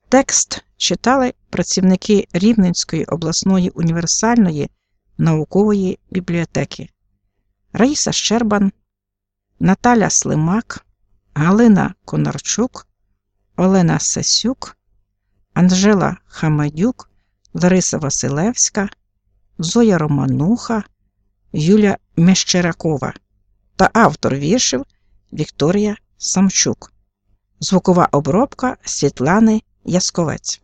Текст читали працівники Рівненської обласної універсальної наукової бібліотеки: Раїса Щербан, Наталя Слимак, Галина Конарчук, Олена Сасюк, Анжела Хамадюк, Лариса Василевська, Зоя Романуха, Юля Мещерякова та автор віршів Вікторія Самчук. Звукова обробка Світлани Ясковець.